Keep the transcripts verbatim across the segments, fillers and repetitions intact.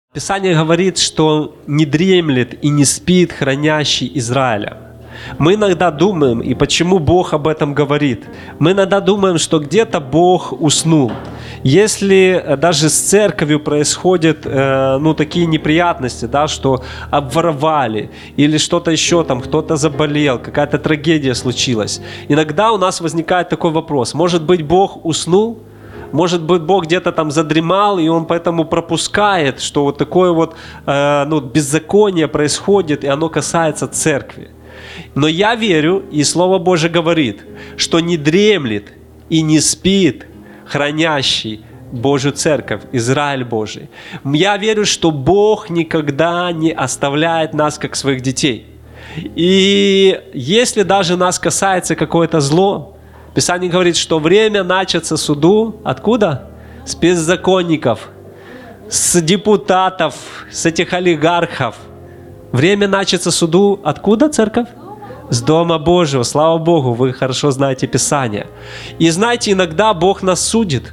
Писание говорит, что не дремлет и не спит хранящий Израиля. Мы иногда думаем, и почему Бог об этом говорит? Мы иногда думаем, что где-то Бог уснул. Если даже с церковью происходят э, ну, такие неприятности, да, что обворовали или что-то еще, там, кто-то заболел, какая-то трагедия случилась, иногда у нас возникает такой вопрос: может быть, Бог уснул? Может быть, Бог где-то там задремал, и Он поэтому пропускает, что вот такое вот э, ну, беззаконие происходит, и оно касается церкви. Но я верю, и Слово Божие говорит, что не дремлет и не спит хранящий Божью церковь, Израиль Божий. Я верю, что Бог никогда не оставляет нас как своих детей. И если даже нас касается какое-то зло, Писание говорит, что время начаться суду откуда? С беззаконников, с депутатов, с этих олигархов. Время начаться суду откуда, церковь? С Дома Божьего. Слава Богу, вы хорошо знаете Писание. И знаете, иногда Бог нас судит.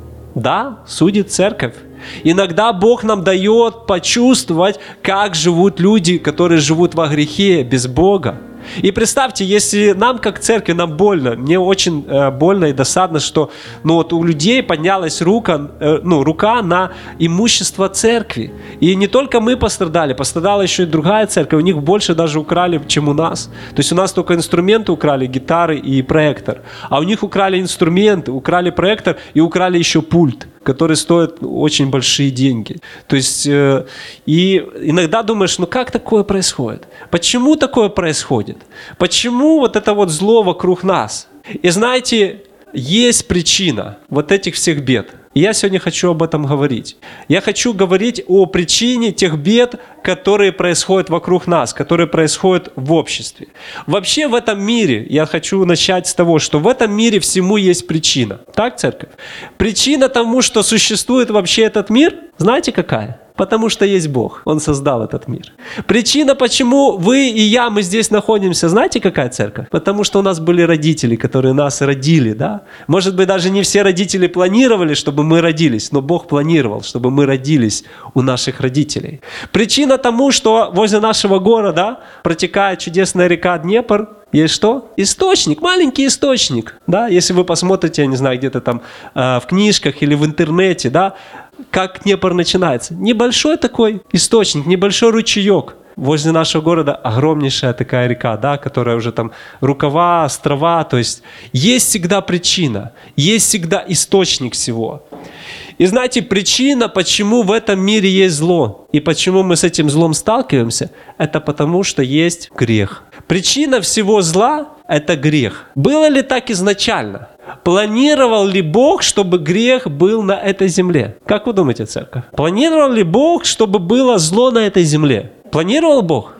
Да, судит церковь. Иногда Бог нам дает почувствовать, как живут люди, которые живут во грехе, без Бога. И представьте, если нам, как церкви, нам больно, мне очень э, больно и досадно, что ну, вот у людей поднялась рука, э, ну, рука на имущество церкви. И не только мы пострадали, пострадала еще и другая церковь, у них больше даже украли, чем у нас. То есть у нас только инструменты украли, гитары и проектор, а у них украли инструменты, украли проектор и украли еще пульт, который стоит очень большие деньги. То есть, э, и иногда думаешь, ну как такое происходит? Почему такое происходит? Почему вот это вот зло вокруг нас? И знаете, есть причина вот этих всех бед. И я сегодня хочу об этом говорить. Я хочу говорить о причине тех бед, которые происходят вокруг нас, которые происходят в обществе. Вообще в этом мире, я хочу начать с того, что в этом мире всему есть причина. Так, церковь? Причина тому, что существует вообще этот мир, знаете какая? Потому что есть Бог. Он создал этот мир. Причина, почему вы и я, мы здесь находимся, знаете, какая, церковь? Потому что у нас были родители, которые нас родили, да? Может быть, даже не все родители планировали, чтобы мы родились, но Бог планировал, чтобы мы родились у наших родителей. Причина тому, что возле нашего города протекает чудесная река Днепр. Есть что? Источник, маленький источник, да? Если вы посмотрите, я не знаю, где-то там э, в книжках или в интернете, да, как Днепр начинается. Небольшой такой источник, небольшой ручеек. Возле нашего города огромнейшая такая река, да, которая уже там рукава, острова. То есть есть всегда причина, есть всегда источник всего. И знаете, причина, почему в этом мире есть зло, и почему мы с этим злом сталкиваемся, это потому, что есть грех. Причина всего зла – это грех. Было ли так изначально? Планировал ли Бог, чтобы грех был на этой земле? Как вы думаете, церковь? Планировал ли Бог, чтобы было зло на этой земле? Планировал Бог?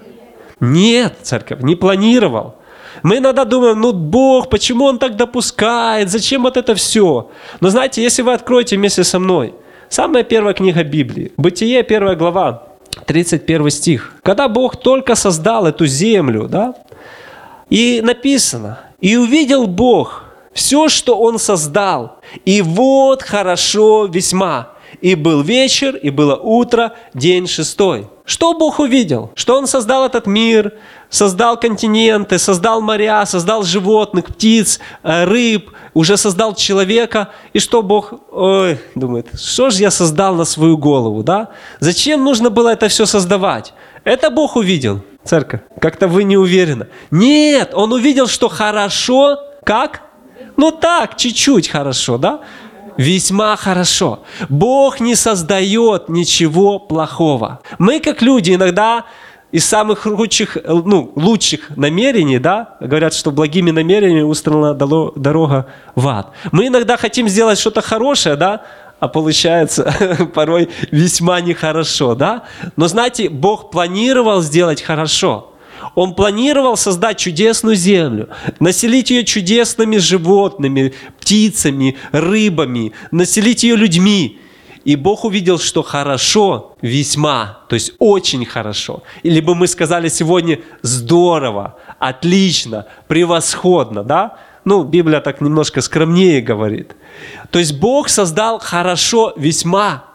Нет, церковь, не планировал. Мы иногда думаем, ну Бог, почему Он так допускает, зачем вот это все? Но знаете, если вы откроете вместе со мной, самая первая книга Библии, Бытие, первая глава, тридцать первый стих. Когда Бог только создал эту землю, да, и написано, «И увидел Бог все, что Он создал, и вот хорошо весьма. И был вечер, и было утро, день шестой». Что Бог увидел? Что Он создал этот мир, создал континенты, создал моря, создал животных, птиц, рыб, уже создал человека. И что Бог, ой, думает, что же я создал на свою голову, да? Зачем нужно было это все создавать? Это Бог увидел, церковь. Как-то вы не уверены. Нет, Он увидел, что хорошо, как? Ну так, чуть-чуть хорошо, да? Весьма хорошо. Бог не создает ничего плохого. Мы, как люди, иногда из самых лучших, ну, лучших намерений, да, говорят, что благими намерениями устрана дорога в ад. Мы иногда хотим сделать что-то хорошее, да, а получается порой весьма нехорошо, да. Но знаете, Бог планировал сделать хорошо. Он планировал создать чудесную землю, населить ее чудесными животными, птицами, рыбами, населить ее людьми. И Бог увидел, что хорошо, весьма, то есть очень хорошо. Или бы мы сказали сегодня здорово, отлично, превосходно, да? Ну, Библия так немножко скромнее говорит. То есть Бог создал хорошо, весьма.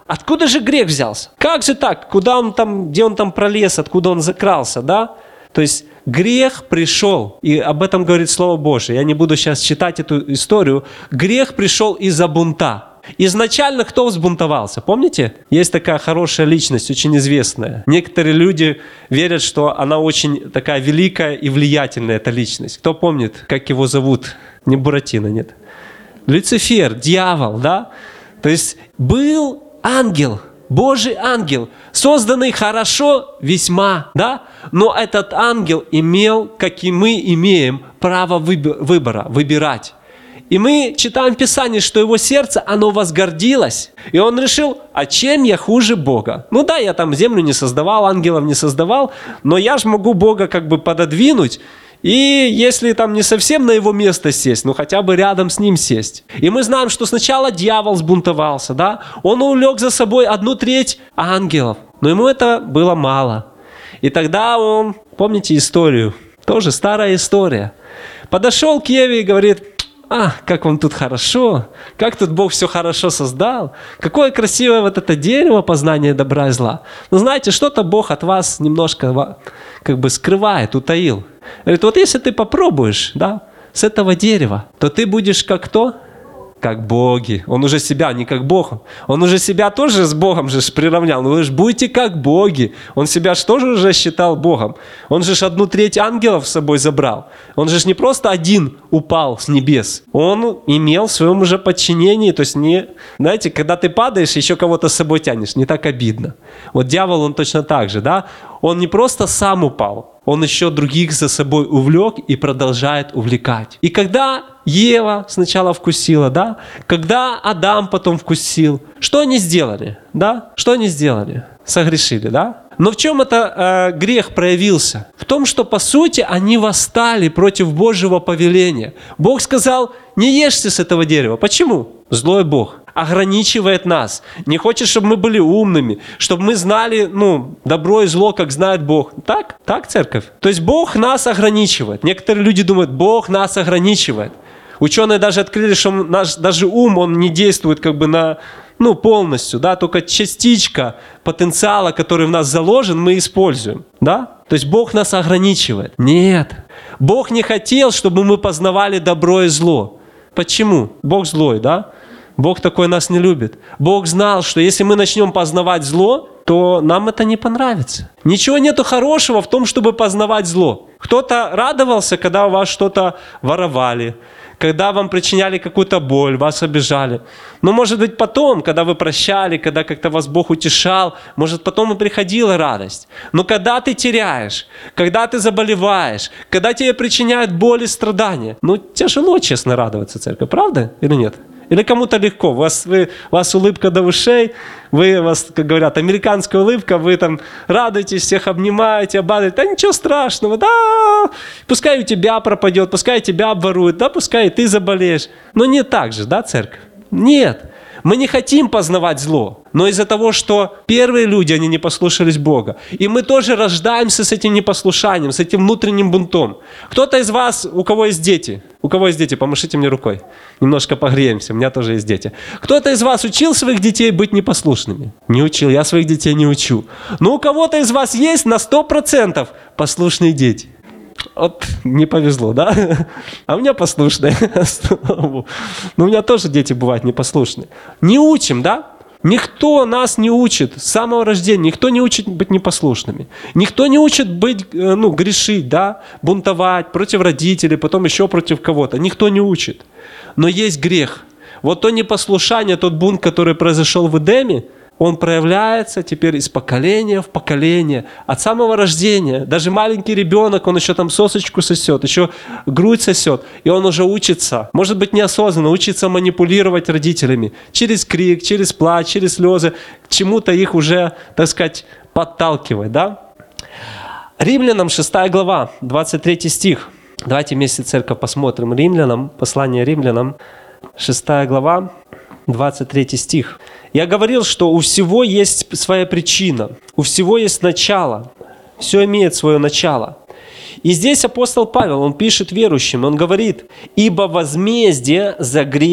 Откуда же грех взялся? Как же так? Куда он там, где он там пролез, откуда он закрался, да? То есть грех пришел, и об этом говорит Слово Божие. Я не буду сейчас читать эту историю. Грех пришел из-за бунта. Изначально кто взбунтовался? Помните? Есть такая хорошая личность, очень известная. Некоторые люди верят, что она очень такая великая и влиятельная, эта личность. Кто помнит, как его зовут? Не Буратино, нет. Люцифер, дьявол, да? То есть был ангел, Божий ангел, созданный хорошо весьма, да? Но этот ангел имел, как и мы имеем, право выбора, выбирать. И мы читаем в Писании, что его сердце, оно возгордилось. И он решил, а чем я хуже Бога? Ну да, я там землю не создавал, ангелов не создавал, но я же могу Бога как бы пододвинуть. И если там не совсем на его место сесть, ну хотя бы рядом с ним сесть. И мы знаем, что сначала дьявол сбунтовался, да? Он увлек за собой одну треть ангелов. Но ему это было мало. И тогда он, помните историю? Тоже старая история. Подошел к Еве и говорит: а, как вам тут хорошо, как тут Бог все хорошо создал, какое красивое вот это дерево познания добра и зла. Но знаете, что-то Бог от вас немножко как бы скрывает, утаил. Говорит, вот если ты попробуешь, да, с этого дерева, то ты будешь как кто? Как боги. Он уже себя не как Бог. Он уже себя тоже с Богом же приравнял. Ну вы же будете как боги. Он себя же тоже уже считал Богом. Он же одну треть ангелов с собой забрал. Он же не просто один упал с небес. Он имел в своем уже подчинении. То есть, не, знаете, когда ты падаешь, еще кого-то с собой тянешь. Не так обидно. Вот дьявол, он точно так же, да? Он не просто сам упал. Он еще других за собой увлек и продолжает увлекать. И когда Ева сначала вкусила, да? Когда Адам потом вкусил, что они сделали? Да? Что они сделали? Согрешили, да? Но в чем это э, грех проявился? В том, что по сути они восстали против Божьего повеления. Бог сказал, не ешьте с этого дерева. Почему? Злой Бог ограничивает нас. Не хочет, чтобы мы были умными, чтобы мы знали, ну, добро и зло, как знает Бог. Так? Так, церковь? То есть Бог нас ограничивает. Некоторые люди думают, Бог нас ограничивает. Ученые даже открыли, что наш даже ум, он не действует как бы на, ну, полностью, да, только частичка потенциала, который в нас заложен, мы используем, да? То есть Бог нас ограничивает. Нет. Бог не хотел, чтобы мы познавали добро и зло. Почему? Бог злой, да? Бог такой нас не любит. Бог знал, что если мы начнем познавать зло, то нам это не понравится. Ничего нету хорошего в том, чтобы познавать зло. Кто-то радовался, когда у вас что-то воровали, когда вам причиняли какую-то боль, вас обижали. Но может быть потом, когда вы прощали, когда как-то вас Бог утешал, может потом и приходила радость. Но когда ты теряешь, когда ты заболеваешь, когда тебе причиняют боль и страдания, ну тяжело, честно, радоваться, церковь, правда или нет? Или кому-то легко, у вас, вы, у вас улыбка до ушей, вы, у вас, как говорят, американская улыбка, вы там радуетесь, всех обнимаете, обманываете, да ничего страшного, да, пускай у тебя пропадет, пускай тебя обворуют, да, пускай и ты заболеешь. Но не так же, да, церковь? Нет. Мы не хотим познавать зло, но из-за того, что первые люди, они не послушались Бога. И мы тоже рождаемся с этим непослушанием, с этим внутренним бунтом. Кто-то из вас, у кого есть дети, у кого есть дети, помашите мне рукой, немножко погреемся, у меня тоже есть дети. Кто-то из вас учил своих детей быть непослушными? Не учил, я своих детей не учу. Но у кого-то из вас есть на сто процентов послушные дети. Вот не повезло, да? А у меня послушные. Но у меня тоже дети бывают непослушные. Не учим, да? Никто нас не учит с самого рождения. Никто не учит быть непослушными. Никто не учит быть, ну, грешить, да? Бунтовать против родителей, потом еще против кого-то. Никто не учит. Но есть грех. Вот то непослушание, тот бунт, который произошел в Эдеме, он проявляется теперь из поколения в поколение, от самого рождения. Даже маленький ребенок, он еще там сосочку сосет, еще грудь сосет, и он уже учится, может быть неосознанно, учится манипулировать родителями. Через крик, через плач, через слезы, к чему-то их уже, так сказать, подталкивать, да? Римлянам шестая глава, двадцать третий стих. Давайте вместе, церковь, посмотрим. Римлянам, послание Римлянам, шестая глава, двадцать третий стих. Я говорил, что у всего есть своя причина, у всего есть начало, все имеет свое начало. И здесь апостол Павел, он пишет верующим, он говорит, «Ибо возмездие за грех –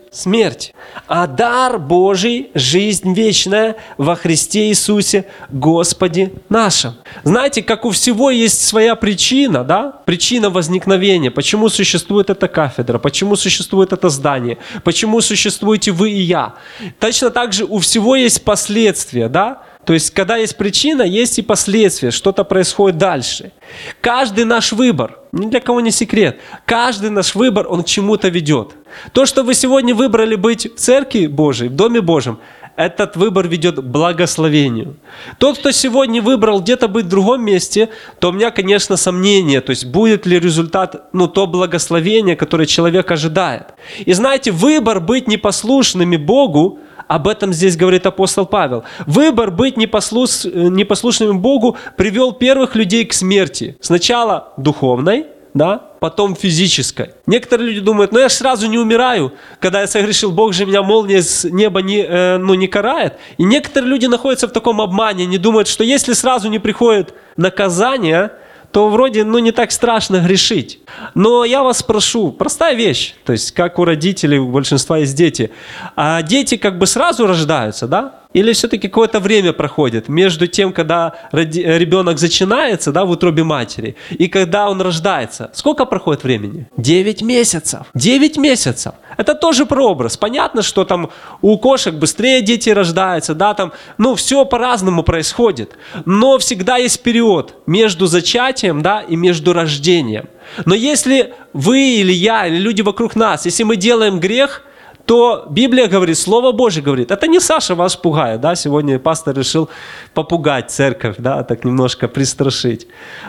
смерть. А дар Божий — жизнь вечная во Христе Иисусе Господе нашем. Знаете, как у всего есть своя причина, да? Причина возникновения. Почему существует эта кафедра? Почему существует это здание? Почему существуете вы и я? Точно так же у всего есть последствия, да? То есть, когда есть причина, есть и последствия, что-то происходит дальше. Каждый наш выбор, ни для кого не секрет, каждый наш выбор, он к чему-то ведет. То, что вы сегодня выбрали быть в Церкви Божией, в Доме Божьем, этот выбор ведет к благословению. Тот, кто сегодня выбрал где-то быть в другом месте, то у меня, конечно, сомнения, то есть будет ли результат, ну, то благословение, которое человек ожидает. И знаете, выбор быть непослушными Богу, об этом здесь говорит апостол Павел. Выбор быть непослуш... непослушным Богу привел первых людей к смерти. Сначала духовной, да, потом физической. Некоторые люди думают, ну я же сразу не умираю, когда я согрешил, Бог же меня молнией с неба не, э, ну, не карает. И некоторые люди находятся в таком обмане, они думают, что если сразу не приходит наказание, то вроде ну, не так страшно грешить. Но я вас прошу, простая вещь, то есть как у родителей, у большинства есть дети. А дети как бы сразу рождаются, да? Или все-таки какое-то время проходит между тем, когда ребенок зачинается, да, в утробе матери, и когда он рождается? Сколько проходит времени? Девять месяцев. Девять месяцев. Это тоже прообраз. Понятно, что там у кошек быстрее дети рождаются, да, там, ну, все по-разному происходит. Но всегда есть период между зачатием, да, и между рождением. Но если вы или я, или люди вокруг нас, если мы делаем грех, то Библия говорит, Слово Божье говорит. Это не Саша вас пугает, да, сегодня пастор решил попугать церковь, да, так немножко пристрашить.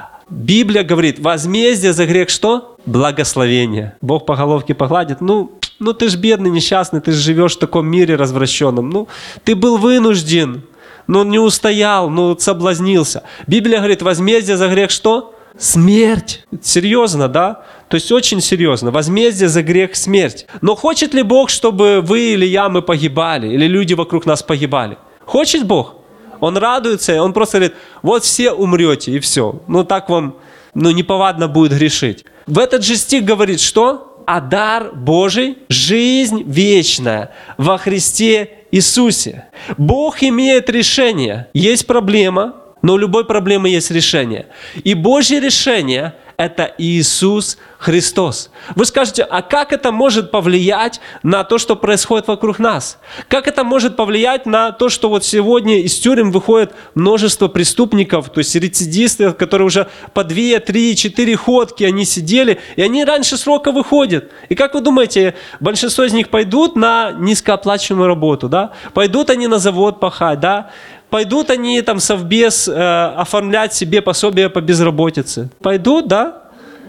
Библия говорит, возмездие за грех что? Благословение. Бог по головке погладит, ну, ну ты ж бедный, несчастный, ты ж живешь в таком мире развращенном, ну, ты был вынужден, но не устоял, ну, соблазнился. Библия говорит, возмездие за грех что? Смерть. Серьезно, да? То есть очень серьезно. Возмездие за грех — смерть. Но хочет ли Бог, чтобы вы или я, мы погибали? Или люди вокруг нас погибали? Хочет Бог? Он радуется, Он просто говорит, вот все умрете и все. Ну так вам ну, неповадно будет грешить. В этот же стих говорит, что? А дар Божий — жизнь вечная во Христе Иисусе. Бог имеет решение. Есть проблема, но у любой проблемы есть решение. И Божье решение — это Иисус Христос. Вы скажете, а как это может повлиять на то, что происходит вокруг нас? Как это может повлиять на то, что вот сегодня из тюрем выходит множество преступников, то есть рецидивистов, которые уже по две, три, четыре ходки они сидели, и они раньше срока выходят. И как вы думаете, большинство из них пойдут на низкооплачиваемую работу, да? Пойдут они на завод пахать, да? Пойдут они там совбез э, оформлять себе пособие по безработице? Пойдут, да?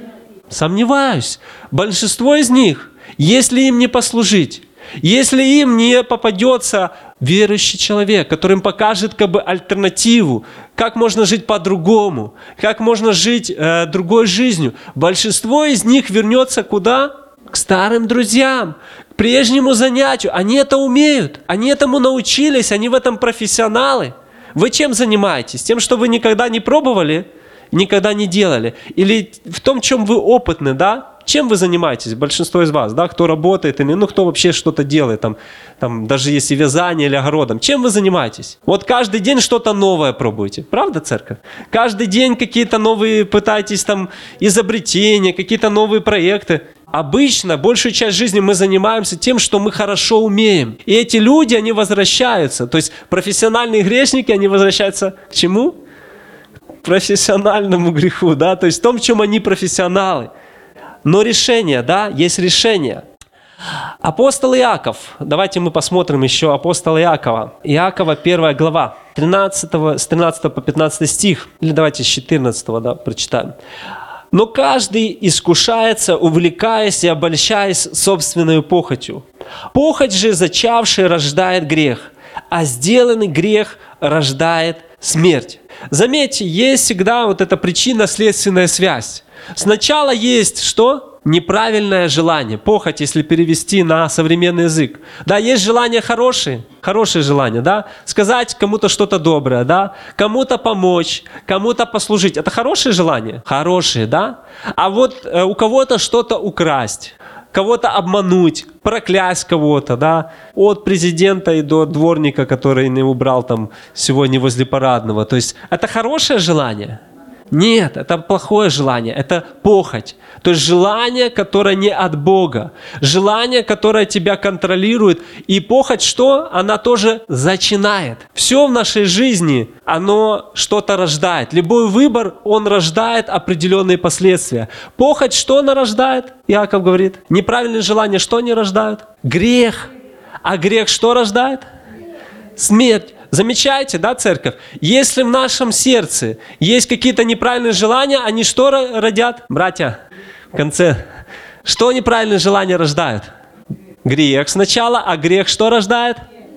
Сомневаюсь. Большинство из них, если им не послужить, если им не попадется верующий человек, который им покажет как бы альтернативу, как можно жить по-другому, как можно жить э, другой жизнью, большинство из них вернется куда? К старым друзьям, к прежнему занятию. Они это умеют, они этому научились, они в этом профессионалы. Вы чем занимаетесь? Тем, что вы никогда не пробовали, никогда не делали? Или в том, чем вы опытны, да? Чем вы занимаетесь? Большинство из вас, да? Кто работает, или ну кто вообще что-то делает, там, там, даже если вязание или огородом. Чем вы занимаетесь? Вот каждый день что-то новое пробуете. Правда, церковь? Каждый день какие-то новые пытаетесь там изобретения, какие-то новые проекты. Обычно большую часть жизни мы занимаемся тем, что мы хорошо умеем. И эти люди, они возвращаются. То есть профессиональные грешники, они возвращаются к чему? К профессиональному греху, да? То есть в том, в чем они профессионалы. Но решение, да, есть решение. Апостол Иаков. Давайте мы посмотрим еще апостола Иакова. Иакова, первая глава, тринадцатого, с тринадцатого по пятнадцатый стих. Или давайте с четырнадцатого, да, прочитаем. Но каждый искушается, увлекаясь и обольщаясь собственной похотью. Похоть же, зачавшая, рождает грех, а сделанный грех рождает смерть. Заметьте, есть всегда вот эта причинно-следственная связь. Сначала есть что? Неправильное желание, похоть, если перевести на современный язык. Да, есть желания хорошие, хорошие желания, да, сказать кому-то что-то доброе, да, кому-то помочь, кому-то послужить. Это хорошие желания? Хорошие, да. А вот э, у кого-то что-то украсть, кого-то обмануть, проклясть кого-то, да, от президента и до дворника, который не убрал там сегодня возле парадного. То есть это хорошее желание? Нет, это плохое желание, это похоть. То есть желание, которое не от Бога. Желание, которое тебя контролирует. И похоть что? Она тоже зачинает. Все в нашей жизни, оно что-то рождает. Любой выбор, он рождает определенные последствия. Похоть что она рождает? Иаков говорит. Неправильные желания что они рождают? Грех. А грех что рождает? Смерть. Замечаете, да, церковь? Если в нашем сердце есть какие-то неправильные желания, они что родят? Братья, в конце. Что неправильные желания рождают? Грех сначала, а грех что рождает?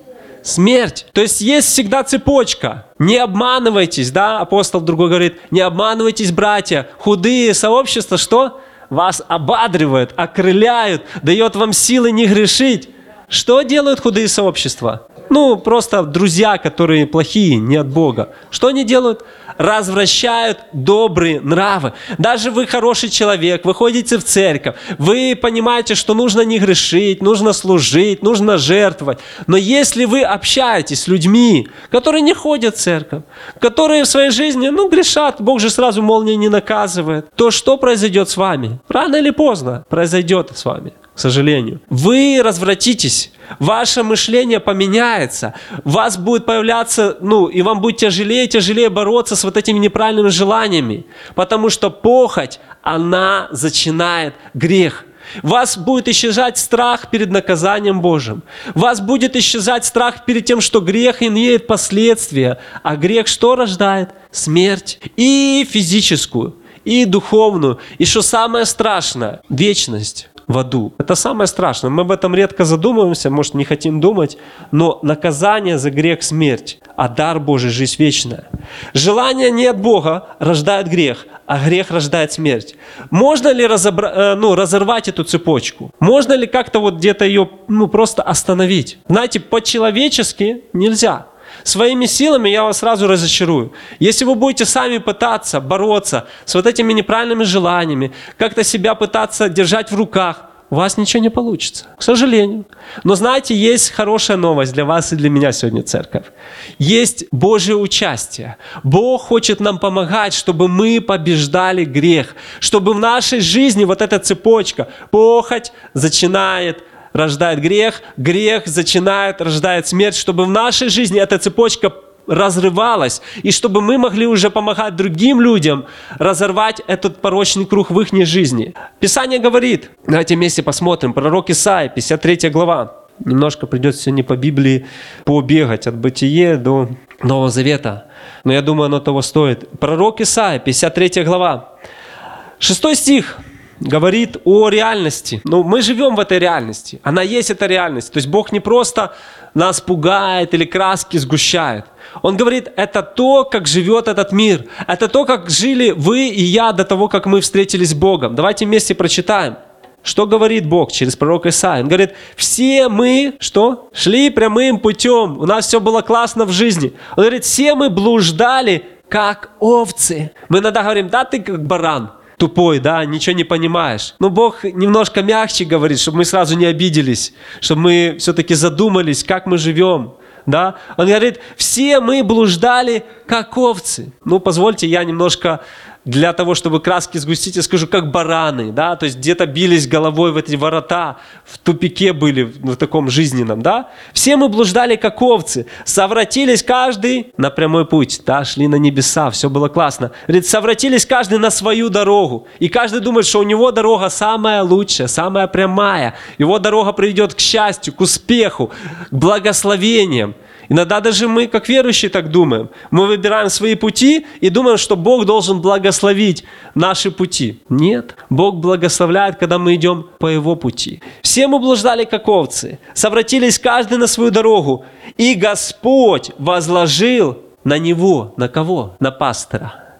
Смерть. То есть есть всегда цепочка. Не обманывайтесь, да, апостол другой говорит, не обманывайтесь, братья. Худые сообщества что? Вас ободривают, окрыляют, дает вам силы не грешить. Что делают худые сообщества? Ну, просто друзья, которые плохие, не от Бога. Что они делают? Развращают добрые нравы. Даже вы хороший человек, вы ходите в церковь, вы понимаете, что нужно не грешить, нужно служить, нужно жертвовать. Но если вы общаетесь с людьми, которые не ходят в церковь, которые в своей жизни, ну, грешат, Бог же сразу молнией не наказывает, то что произойдет с вами? Рано или поздно произойдет с вами. К сожалению. Вы развратитесь, ваше мышление поменяется, у вас будет появляться, ну, и вам будет тяжелее и тяжелее бороться с вот этими неправильными желаниями, потому что похоть, она зачинает грех. У вас будет исчезать страх перед наказанием Божьим. У вас будет исчезать страх перед тем, что грех имеет последствия. А грех что рождает? Смерть. И физическую, и духовную, и что самое страшное, вечность в аду. Это самое страшное. Мы об этом редко задумываемся, может, не хотим думать, но наказание за грех — смерть, а дар Божий — жизнь вечная. Желание не от Бога рождает грех, а грех рождает смерть. Можно ли разобра... ну, разорвать эту цепочку? Можно ли как-то вот где-то ее ну, просто остановить? Знаете, по-человечески нельзя. Своими силами я вас сразу разочарую. Если вы будете сами пытаться бороться с вот этими неправильными желаниями, как-то себя пытаться держать в руках, у вас ничего не получится, к сожалению. Но знаете, есть хорошая новость для вас и для меня сегодня, церковь. Есть Божье участие. Бог хочет нам помогать, чтобы мы побеждали грех, чтобы в нашей жизни вот эта цепочка, похоть зачинает рождает грех, грех зачинает, рождает смерть, чтобы в нашей жизни эта цепочка разрывалась, и чтобы мы могли уже помогать другим людям разорвать этот порочный круг в их жизни. Писание говорит, давайте вместе посмотрим, пророк Исаия, пятьдесят третья глава. Немножко придется сегодня по Библии побегать от Бытия до Нового Завета, но я думаю, оно того стоит. Пророк Исаия, пятьдесят третья глава, шестой стих. Говорит о реальности. Ну, мы живем в этой реальности. Она есть, эта реальность. То есть Бог не просто нас пугает или краски сгущает. Он говорит, это то, как живет этот мир. Это то, как жили вы и я до того, как мы встретились с Богом. Давайте вместе прочитаем. Что говорит Бог через пророка Исаию? Он говорит, все мы, что? Шли прямым путем. У нас все было классно в жизни. Он говорит, все мы блуждали, как овцы. Мы иногда говорим, да, ты как баран. Тупой, да, ничего не понимаешь. Но Бог немножко мягче говорит, чтобы мы сразу не обиделись, чтобы мы все-таки задумались, как мы живем. Да? Он говорит, все мы блуждали, как овцы. Ну, позвольте, я немножко для того, чтобы краски сгустить, я скажу, как бараны, да, то есть где-то бились головой в эти ворота, в тупике были, в таком жизненном, да. Все мы блуждали, как овцы, совратились каждый на прямой путь, да, шли на небеса, все было классно. Говорит, совратились каждый на свою дорогу, и каждый думает, что у него дорога самая лучшая, самая прямая, его дорога приведет к счастью, к успеху, к благословениям. Иногда даже мы, как верующие, так думаем. Мы выбираем свои пути и думаем, что Бог должен благословить наши пути. Нет. Бог благословляет, когда мы идем по Его пути. Все мы блуждали, как овцы, совратились каждый на свою дорогу, и Господь возложил на него, на кого? На пастора.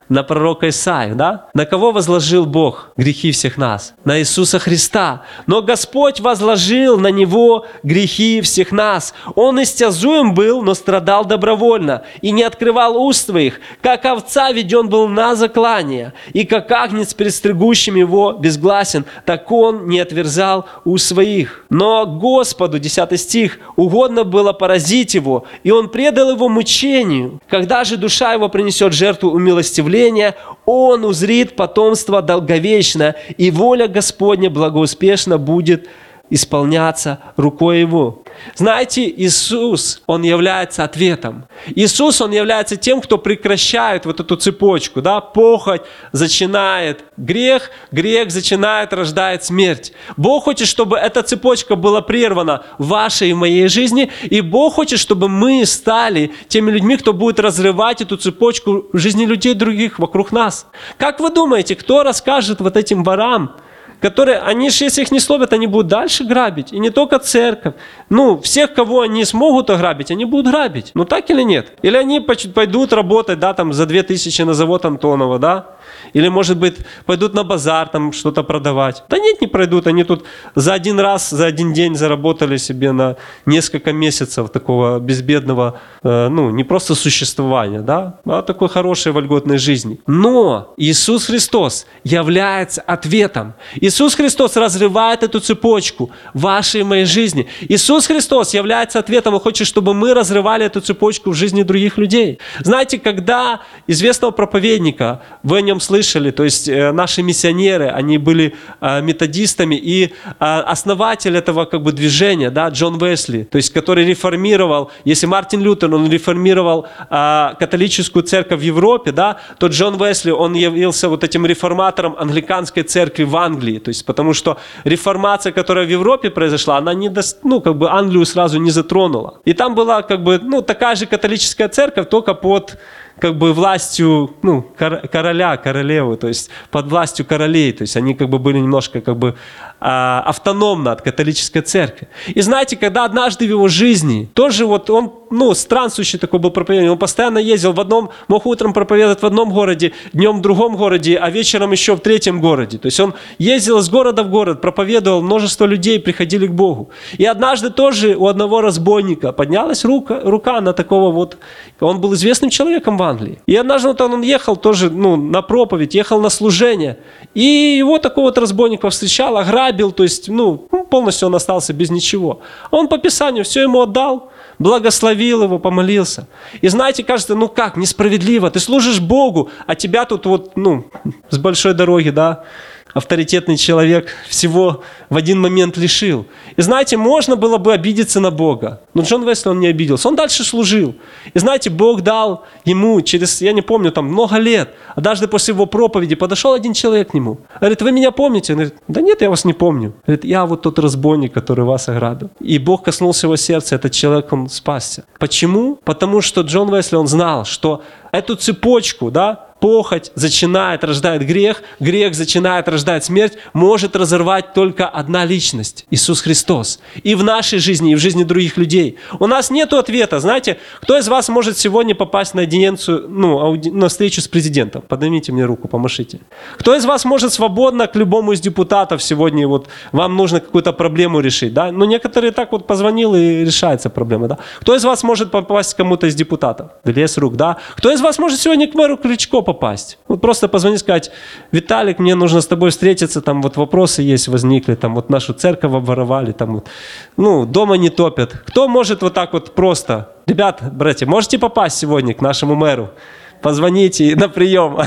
На пророка Исаию, да? На кого возложил Бог грехи всех нас? На Иисуса Христа. Но Господь возложил на Него грехи всех нас. Он истязуем был, но страдал добровольно и не открывал уст своих. Как овца веден был на заклание, и как агнец перед стригущим его безгласен, так он не отверзал уст своих. Но Господу, десятый стих, угодно было поразить его, и он предал его мучению. Когда же душа его принесет жертву умилостивления, он узрит потомство долговечное, и воля Господня благоуспешно будет исполняться рукой Его. Знаете, Иисус, Он является ответом. Иисус, Он является тем, кто прекращает вот эту цепочку, да, похоть зачинает грех, грех зачинает, рождает смерть. Бог хочет, чтобы эта цепочка была прервана в вашей и в моей жизни, и Бог хочет, чтобы мы стали теми людьми, кто будет разрывать эту цепочку в жизни людей других вокруг нас. Как вы думаете, кто расскажет вот этим ворам, которые, они же, если их не словят, они будут дальше грабить. И не только церковь. Ну, всех, кого они смогут ограбить, они будут грабить. Ну, так или нет? Или они пойдут работать, да, там, за две тысячи на завод Антонова, да? Или, может быть, пойдут на базар там что-то продавать. Да нет, не пройдут. Они тут за один раз, за один день заработали себе на несколько месяцев такого безбедного, э, ну, не просто существования, да, а такой хорошей вольготной жизни. Но Иисус Христос является ответом. Иисус Христос разрывает эту цепочку в вашей и моей жизни. Иисус Христос является ответом и хочет, чтобы мы разрывали эту цепочку в жизни других людей. Знаете, когда известного проповедника, вы о нем слышали, то есть э, наши миссионеры, они были э, методистами, и э, основатель этого как бы движения, да, Джон Уэсли, то есть который реформировал, если Мартин Лютер, он реформировал э, католическую церковь в Европе, да, то Джон Уэсли, он явился вот этим реформатором англиканской церкви в Англии, то есть потому что реформация, которая в Европе произошла, она не до, ну, как бы Англию сразу не затронула. И там была как бы, ну, такая же католическая церковь, только под как бы властью, ну, короля, королевы, то есть под властью королей, то есть они как бы были немножко как бы а, автономны от католической церкви. И знаете, когда однажды в его жизни, тоже вот он, ну, странствующий такой был проповедник, он постоянно ездил в одном, мог утром проповедовать в одном городе, днем в другом городе, а вечером еще в третьем городе. То есть он ездил из города в город, проповедовал, множество людей приходили к Богу. И однажды тоже у одного разбойника поднялась рука, рука на такого вот, он был известным человеком в Англии. И однажды вот он ехал тоже, ну, на проповедь, ехал на служение. И его такого вот разбойника встречал, ограбил, то есть, ну, полностью он остался без ничего. Он по Писанию все ему отдал, благословил его, помолился. И знаете, кажется, ну как, несправедливо. Ты служишь Богу, а тебя тут вот, ну, с большой дороги, да, авторитетный человек всего в один момент лишил. И знаете, можно было бы обидеться на Бога. Но Джон Уэсли, он не обиделся. Он дальше служил. И знаете, Бог дал ему через, я не помню, там много лет, однажды после его проповеди подошел один человек к нему. Говорит, вы меня помните? Он говорит, да нет, я вас не помню. Говорит, я вот тот разбойник, который вас ограбил. И Бог коснулся его сердца, этот человек, он спасся. Почему? Потому что Джон Уэсли, он знал, что эту цепочку, да, похоть зачинает, рождает грех, грех зачинает, рождает смерть, может разорвать только одна личность – Иисус Христос. И в нашей жизни, и в жизни других людей. У нас нет ответа. Знаете, кто из вас может сегодня попасть на аудиенцию, ну, ауди... на встречу с президентом? Поднимите мне руку, помашите. Кто из вас может свободно к любому из депутатов сегодня, вот вам нужно какую-то проблему решить, да? Ну, некоторые так вот позвонил и решается проблема, да? Кто из вас может попасть к кому-то из депутатов? Лес рук, да? Кто из вас может сегодня к мэру Кличко попасть? Вот просто позвонить, сказать, Виталик, мне нужно с тобой встретиться, там вот вопросы есть, возникли, там вот нашу церковь обворовали, там вот, ну, дома не топят. Кто может вот так вот просто? Ребят, братья, можете попасть сегодня к нашему мэру? Позвоните на прием.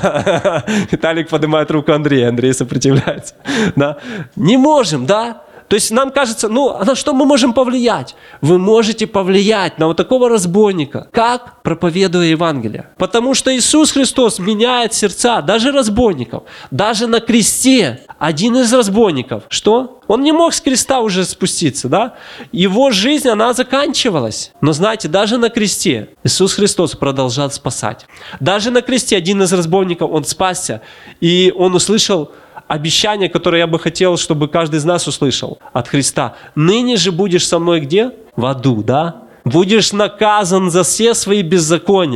Виталик поднимает руку Андрея, Андрей сопротивляется. Да? Не можем, да? То есть нам кажется, ну, а на что мы можем повлиять? Вы можете повлиять на вот такого разбойника. Как? Проповедуя Евангелие. Потому что Иисус Христос меняет сердца даже разбойников. Даже на кресте один из разбойников, что? Он не мог с креста уже спуститься, да? Его жизнь, она заканчивалась. Но знаете, даже на кресте Иисус Христос продолжал спасать. Даже на кресте один из разбойников, он спасся. И он услышал обещание, которое я бы хотел, чтобы каждый из нас услышал от Христа. Ныне же будешь со мной где? В аду, да? Будешь наказан за все свои беззакония.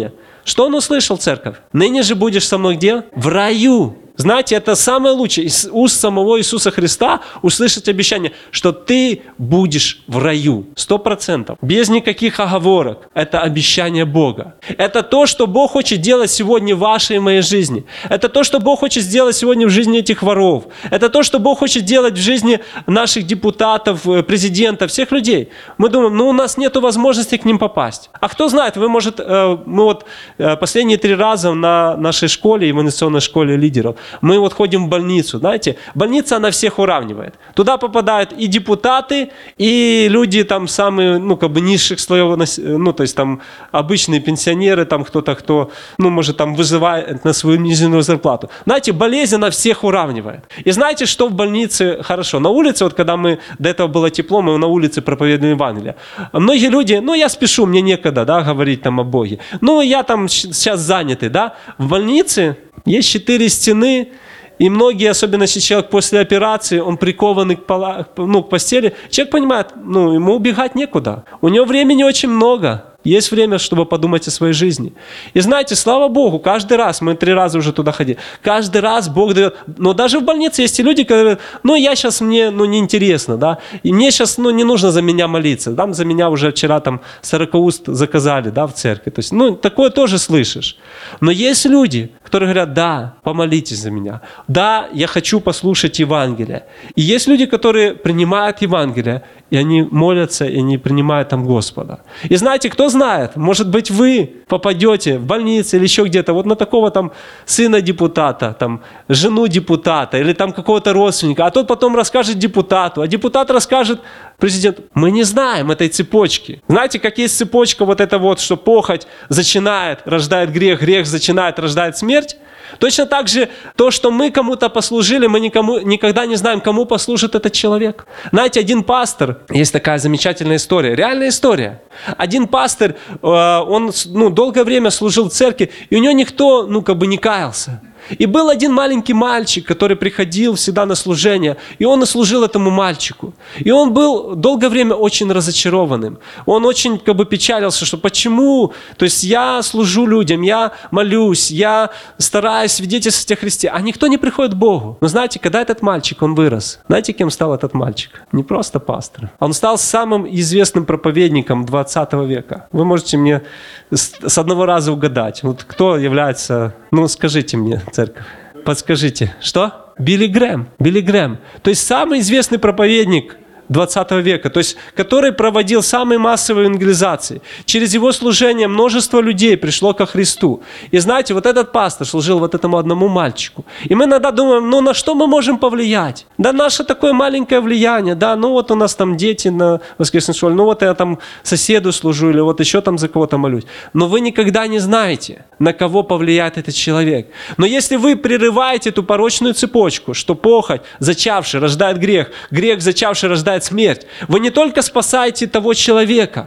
Что он услышал, церковь? «Ныне же будешь со мной где? В раю». Знаете, это самое лучшее из уст самого Иисуса Христа услышать обещание, что ты будешь в раю. Сто процентов. Без никаких оговорок. Это обещание Бога. Это то, что Бог хочет делать сегодня в вашей и моей жизни. Это то, что Бог хочет сделать сегодня в жизни этих воров. Это то, что Бог хочет делать в жизни наших депутатов, президентов, всех людей. Мы думаем, ну у нас нет возможности к ним попасть. А кто знает, вы, может, мы вот последние три раза на нашей школе, иммунационной школе лидеров, мы вот ходим в больницу, знаете, больница, она всех уравнивает. Туда попадают и депутаты, и люди там самые, ну, как бы низших слоев, ну, то есть там обычные пенсионеры, там кто-то, кто, ну, может, там выживает на свою низенькую зарплату. Знаете, болезнь, она всех уравнивает. И знаете, что в больнице хорошо? На улице, вот когда мы, до этого было тепло, мы на улице проповедуем Евангелие. Многие люди, ну, я спешу, мне некогда, да, говорить там о Боге. Ну, я там сейчас занятый, да. В больнице есть четыре стены, и многие, особенно если человек после операции, он прикованный к, пола, ну, к постели, человек понимает, ну, ему убегать некуда. У него времени очень много. Есть время, чтобы подумать о своей жизни. И знаете, слава Богу, каждый раз, мы три раза уже туда ходили, каждый раз Бог дает, но даже в больнице есть и люди, которые говорят, ну я сейчас, мне ну, неинтересно, да, и мне сейчас ну, не нужно за меня молиться, там за меня уже вчера там сорокауст заказали, да, в церкви, то есть, ну, такое тоже слышишь. Но есть люди, которые говорят, да, помолитесь за меня, да, я хочу послушать Евангелие. И есть люди, которые принимают Евангелие, и они молятся, и они принимают там Господа. И знаете, кто знает, может быть, вы попадете в больницу или еще где-то вот на такого там сына депутата, там, жену депутата или там какого-то родственника, а тот потом расскажет депутату, а депутат расскажет президенту. Мы не знаем этой цепочки. Знаете, как есть цепочка вот эта вот, что похоть зачинает, рождает грех, грех зачинает, рождает смерть? Точно так же то, что мы кому-то послужили, мы никому, никогда не знаем, кому послужит этот человек. Знаете, один пастор, есть такая замечательная история, реальная история. Один пастор, он ну, долгое время служил в церкви, и у него никто ну, как бы не каялся. И был один маленький мальчик, который приходил всегда на служение, и он и служил этому мальчику. И он был долгое время очень разочарованным. Он очень как бы печалился, что почему? То есть я служу людям, я молюсь, я стараюсь свидетельствовать о Христе, а никто не приходит к Богу. Но знаете, когда этот мальчик, он вырос, знаете, кем стал этот мальчик? Не просто пастор. Он стал самым известным проповедником двадцатого века. Вы можете мне с одного раза угадать, вот кто является, ну скажите мне, церковь. Подскажите. Что? Билли Грэм. Билли Грэм. То есть самый известный проповедник двадцатого века, то есть который проводил самые массовые евангелизации. Через его служение множество людей пришло ко Христу. И знаете, вот этот пастор служил вот этому одному мальчику. И мы иногда думаем, ну на что мы можем повлиять? Да наше такое маленькое влияние, да, ну вот у нас там дети на воскресной школе, ну вот я там соседу служу или вот еще там за кого-то молюсь. Но вы никогда не знаете, на кого повлияет этот человек. Но если вы прерываете эту порочную цепочку, что похоть, зачавший, рождает грех, грех, зачавший, рождает смерть, вы не только спасаете того человека,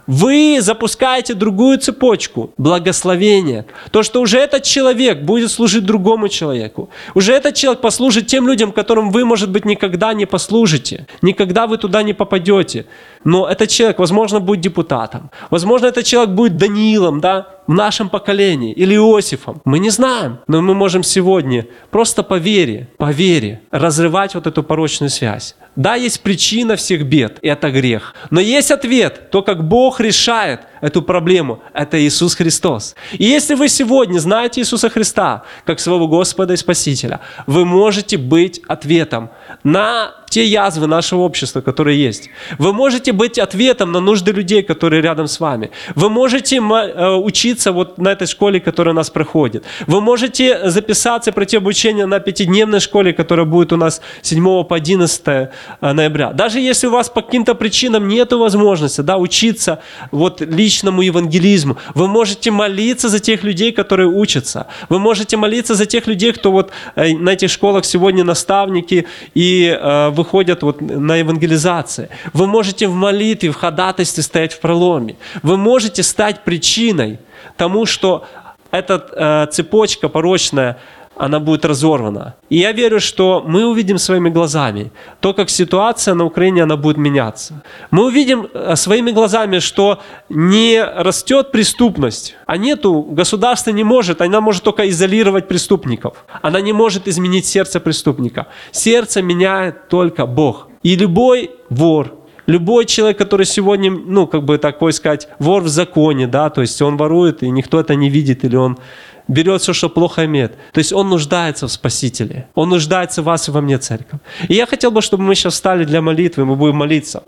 вы запускаете другую цепочку благословения. То, что уже этот человек будет служить другому человеку. Уже этот человек послужит тем людям, которым вы, может быть, никогда не послужите. Никогда вы туда не попадете. Но этот человек, возможно, будет депутатом. Возможно, этот человек будет Даниилом, да, в нашем поколении. Или Иосифом. Мы не знаем. Но мы можем сегодня просто по вере, по вере разрывать вот эту порочную связь. Да, есть причина всех бед, и это грех. Но есть ответ, то, как Бог решает эту проблему, это Иисус Христос. И если вы сегодня знаете Иисуса Христа как своего Господа и Спасителя, вы можете быть ответом на те язвы нашего общества, которые есть. Вы можете быть ответом на нужды людей, которые рядом с вами. Вы можете учиться вот на этой школе, которая у нас проходит. Вы можете записаться, пройти обучение на пятидневной школе, которая будет у нас с седьмого по одиннадцатое ноября. Даже если у вас по каким-то причинам нет возможности да, учиться вот, личному евангелизму, вы можете молиться за тех людей, которые учатся. Вы можете молиться за тех людей, кто вот на этих школах сегодня наставники и э, выходят вот на евангелизации. Вы можете в молитве, в ходатайстве стоять в проломе. Вы можете стать причиной тому, что эта э, цепочка порочная, она будет разорвана. И я верю, что мы увидим своими глазами то, как ситуация на Украине, она будет меняться. Мы увидим своими глазами, что не растет преступность, а нету, государство не может, она может только изолировать преступников. Она не может изменить сердце преступника. Сердце меняет только Бог. И любой вор, любой человек, который сегодня, ну, как бы такой сказать, вор в законе, да, то есть он ворует, и никто это не видит, или он берет все, что плохо имеет. То есть он нуждается в Спасителе. Он нуждается в вас и во мне, церковь. И я хотел бы, чтобы мы сейчас встали для молитвы, мы будем молиться.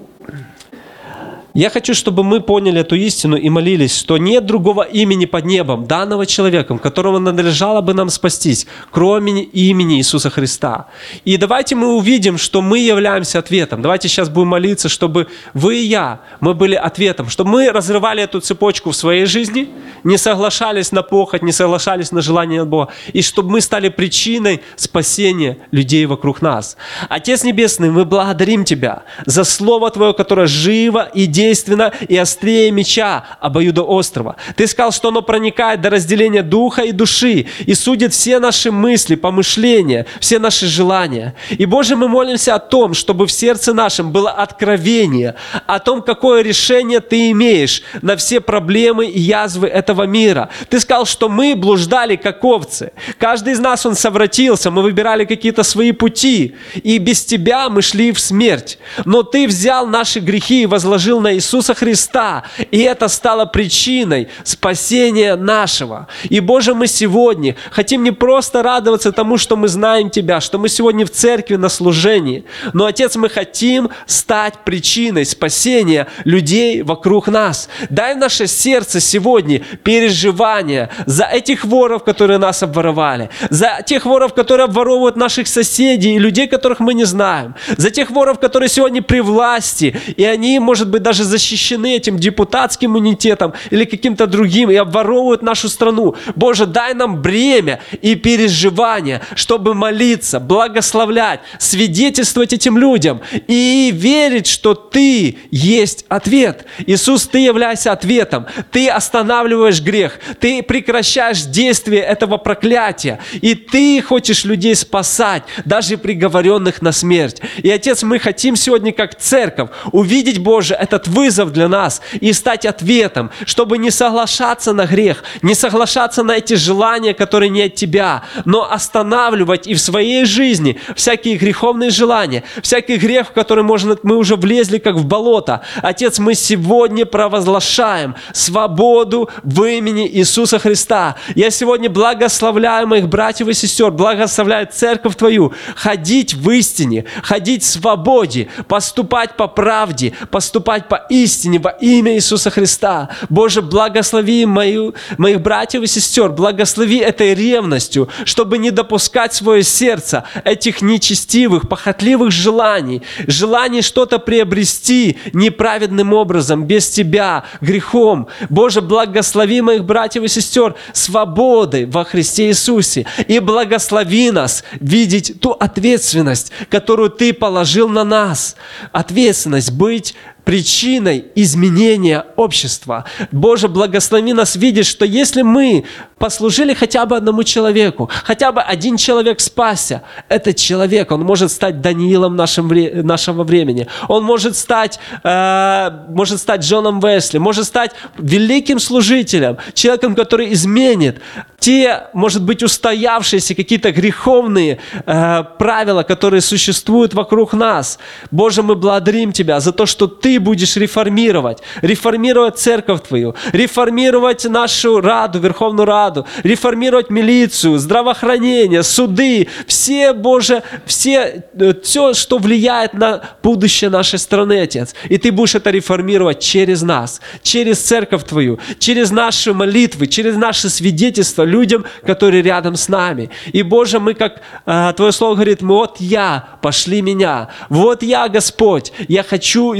Я хочу, чтобы мы поняли эту истину и молились, что нет другого имени под небом, данного человеком, которого надлежало бы нам спастись, кроме имени Иисуса Христа. И давайте мы увидим, что мы являемся ответом. Давайте сейчас будем молиться, чтобы вы и я, мы были ответом, чтобы мы разрывали эту цепочку в своей жизни, не соглашались на похоть, не соглашались на желание Бога, и чтобы мы стали причиной спасения людей вокруг нас. Отец Небесный, мы благодарим Тебя за Слово Твое, которое живо и действенно, действенно и острее меча обоюдоострого. Ты сказал, что оно проникает до разделения духа и души и судит все наши мысли, помышления, все наши желания. И, Боже, мы молимся о том, чтобы в сердце нашем было откровение о том, какое решение Ты имеешь на все проблемы и язвы этого мира. Ты сказал, что мы блуждали, как овцы. Каждый из нас, он совратился, мы выбирали какие-то свои пути, и без Тебя мы шли в смерть. Но Ты взял наши грехи и возложил на Иисуса Христа, и это стало причиной спасения нашего. И, Боже, мы сегодня хотим не просто радоваться тому, что мы знаем Тебя, что мы сегодня в церкви на служении, но, Отец, мы хотим стать причиной спасения людей вокруг нас. Дай в наше сердце сегодня переживания за этих воров, которые нас обворовали, за тех воров, которые обворовывают наших соседей и людей, которых мы не знаем, за тех воров, которые сегодня при власти, и они, может быть, даже защищены этим депутатским иммунитетом или каким-то другим и обворовывают нашу страну. Боже, дай нам бремя и переживания, чтобы молиться, благословлять, свидетельствовать этим людям и верить, что Ты есть ответ. Иисус, Ты являешься ответом. Ты останавливаешь грех. Ты прекращаешь действие этого проклятия. И Ты хочешь людей спасать, даже приговоренных на смерть. И, Отец, мы хотим сегодня, как церковь, увидеть, Боже, этот вызов для нас и стать ответом, чтобы не соглашаться на грех, не соглашаться на эти желания, которые не от Тебя, но останавливать и в своей жизни всякие греховные желания, всякий грех, в который, может, мы уже влезли как в болото. Отец, мы сегодня провозглашаем свободу в имени Иисуса Христа. Я сегодня благословляю моих братьев и сестер, благословляю церковь Твою, ходить в истине, ходить в свободе, поступать по правде, поступать по истине во имя Иисуса Христа. Боже, благослови мою, моих братьев и сестер, благослови этой ревностью, чтобы не допускать в свое сердце этих нечестивых, похотливых желаний, желаний что-то приобрести неправедным образом, без Тебя, грехом. Боже, благослови моих братьев и сестер свободой во Христе Иисусе и благослови нас видеть ту ответственность, которую Ты положил на нас. Ответственность быть причиной изменения общества. Боже, благослови нас видеть, что если мы послужили хотя бы одному человеку, хотя бы один человек спасся, этот человек, он может стать Даниилом нашим, нашего времени, он может стать, э, может стать Джоном Уэсли, может стать великим служителем, человеком, который изменит те, может быть, устоявшиеся какие-то греховные э, правила, которые существуют вокруг нас. Боже, мы благодарим Тебя за то, что Ты будешь реформировать, реформировать церковь Твою, реформировать нашу Раду, Верховную Раду, реформировать милицию, здравоохранение, суды, все, Боже, все, все, что влияет на будущее нашей страны, Отец. И Ты будешь это реформировать через нас, через церковь Твою, через наши молитвы, через наши свидетельства людям, которые рядом с нами. И, Боже, мы, как э, Твое Слово говорит, вот я, пошли меня, вот я, Господь, я хочу исполнить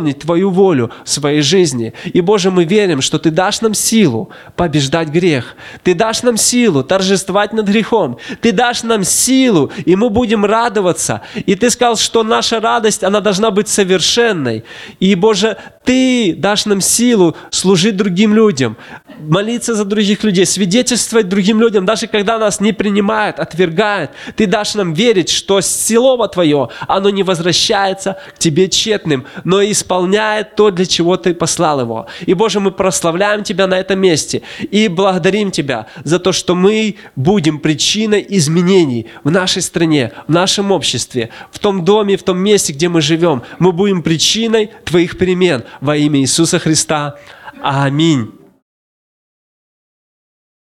исполнить Твою волю в своей жизни. И, Боже, мы верим, что Ты дашь нам силу побеждать грех. Ты дашь нам силу торжествовать над грехом. Ты дашь нам силу, и мы будем радоваться. И Ты сказал, что наша радость, она должна быть совершенной. И, Боже, Ты дашь нам силу служить другим людям, молиться за других людей, свидетельствовать другим людям, даже когда нас не принимают, отвергают. Ты дашь нам верить, что Слово Твое, оно не возвращается к Тебе тщетным, но исполняет то, для чего Ты послал его. И, Боже, мы прославляем Тебя на этом месте и благодарим Тебя за то, что мы будем причиной изменений в нашей стране, в нашем обществе, в том доме, в том месте, где мы живем. Мы будем причиной Твоих перемен во имя Иисуса Христа. Аминь.